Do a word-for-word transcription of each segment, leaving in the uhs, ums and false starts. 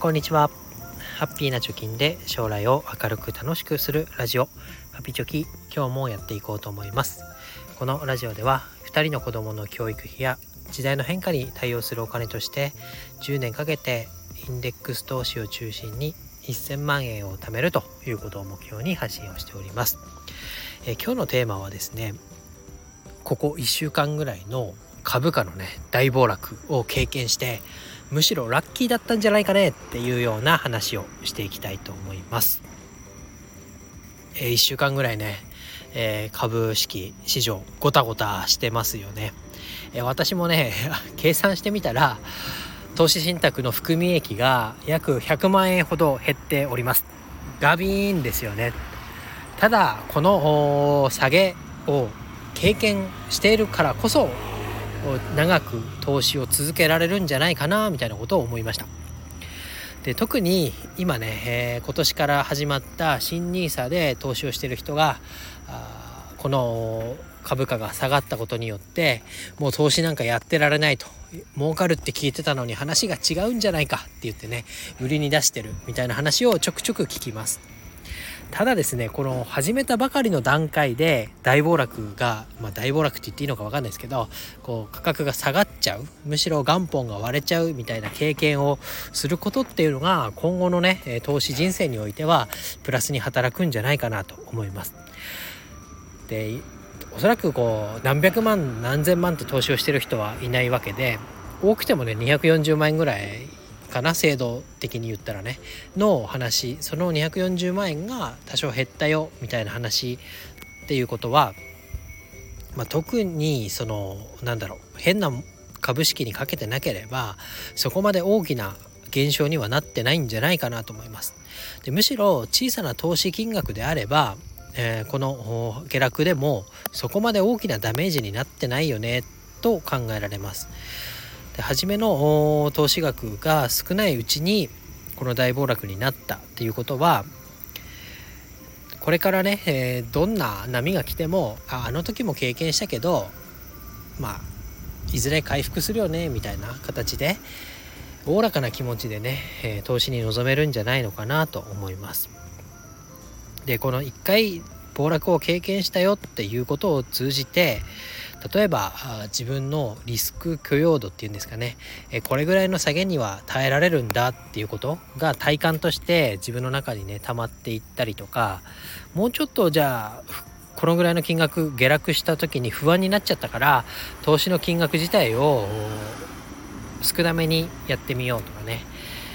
こんにちは。ハッピーな貯金で将来を明るく楽しくするラジオハピチョキ、今日もやっていこうと思います。このラジオではふたりの子どもの教育費や時代の変化に対応するお金としてじゅうねんかけてインデックス投資を中心にせんまんえんを貯めるということを目標に発信をしております。えー、今日のテーマはですね、ここいっしゅうかんぐらいの株価のね大暴落を経験してむしろラッキーだったんじゃないかねっていうような話をしていきたいと思います。えー、いっしゅうかんぐらいね、えー、株式市場ゴタゴタしてますよね。えー、私もね計算してみたら投資信託の含み益が約ひゃくまんえんほど減っております。ガビーンですよね。ただこの下げを経験しているからこそ長く投資を続けられるんじゃないかなみたいなことを思いました。で特に今ね、えー、今年から始まった新ニーサで投資をしている人があこの株価が下がったことによってもう投資なんかやってられないと、儲かるって聞いてたのに話が違うんじゃないかって言ってね売りに出してるみたいな話をちょくちょく聞きます。ただですね、この始めたばかりの段階で大暴落が、まあ、大暴落って言っていいのか分かんないですけど、こう価格が下がっちゃう、むしろ元本が割れちゃうみたいな経験をすることっていうのが今後のね投資人生においてはプラスに働くんじゃないかなと思います。でおそらくこう何百万何千万って投資をしてる人はいないわけで、多くてもねにひゃくよんじゅうまんえんぐらいかな、制度的に言ったらねの話、そのにひゃくよんじゅうまんえんが多少減ったよみたいな話っていうことは、まあ、特にそのなんだろう変な株式にかけてなければそこまで大きな減少にはなってないんじゃないかなと思います。でむしろ小さな投資金額であれば、えー、この下落でもそこまで大きなダメージになってないよねと考えられます。で初めの投資額が少ないうちにこの大暴落になったっていうことは、これからね、えー、どんな波が来ても あ, あの時も経験したけどまあいずれ回復するよねみたいな形でおおらかな気持ちでね、えー、投資に臨めるんじゃないのかなと思います。でこのいっかい暴落を経験したよっていうことを通じて、例えば自分のリスク許容度っていうんですかね、これぐらいの下げには耐えられるんだっていうことが体感として自分の中にね溜まっていったりとか、もうちょっとじゃあこのぐらいの金額下落した時に不安になっちゃったから投資の金額自体を少なめにやってみようとかね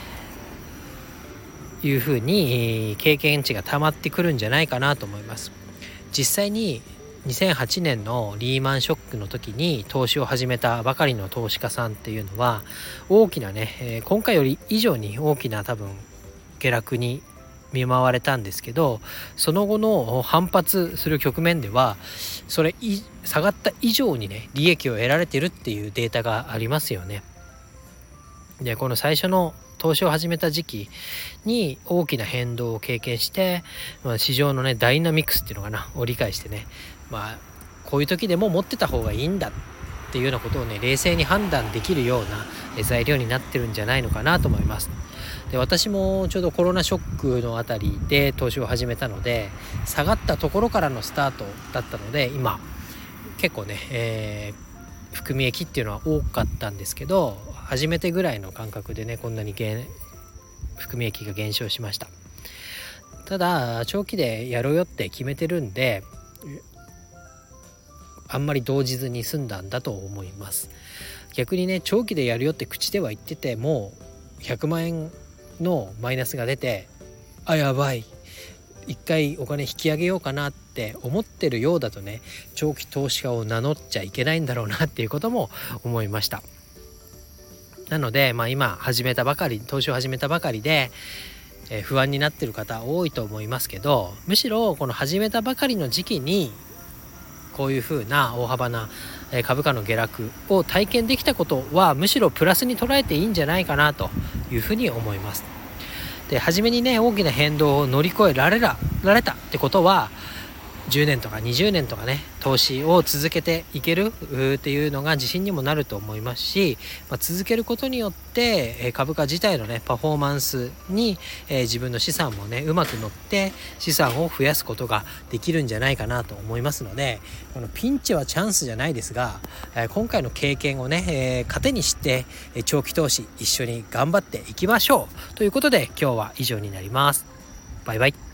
いうふうに経験値が溜まってくるんじゃないかなと思います。実際ににせんはちねんのリーマンショックの時に投資を始めたばかりの投資家さんっていうのは大きなね、えー、今回より以上に大きな多分下落に見舞われたんですけど、その後の反発する局面ではそれ下がった以上にね利益を得られてるっていうデータがありますよね。でこの最初の投資を始めた時期に大きな変動を経験して、まあ、市場のねダイナミクスっていうのかなを理解してね、まあこういう時でも持ってた方がいいんだっていうようなことをね冷静に判断できるような材料になってるんじゃないのかなと思います。で私もちょうどコロナショックのあたりで投資を始めたので下がったところからのスタートだったので今結構ね、えー、含み益っていうのは多かったんですけど、初めてぐらいの感覚でねこんなに含み益が減少しました。ただ長期でやろうよって決めてるんであんまり動じずに済んだんだと思います。逆にね長期でやるよって口では言っててもひゃくまんえんのマイナスが出てあやばい一回お金引き上げようかなって思ってるようだとね長期投資家を名乗っちゃいけないんだろうなっていうことも思いました。なので、まあ、今始めたばかり投資を始めたばかりで、えー、不安になってる方多いと思いますけど、むしろこの始めたばかりの時期にこういうふうな大幅な株価の下落を体験できたことはむしろプラスに捉えていいんじゃないかなというふうに思います。で初めにね大きな変動を乗り越えられらられたってことはじゅうねんとかにじゅうねんとかね投資を続けていけるっていうのが自信にもなると思いますし、まあ、続けることによって株価自体のねパフォーマンスに、えー、自分の資産もねうまく乗って資産を増やすことができるんじゃないかなと思いますので、このピンチはチャンスじゃないですが、えー、今回の経験をね、えー、糧にして長期投資一緒に頑張っていきましょうということで、今日は以上になります。バイバイ。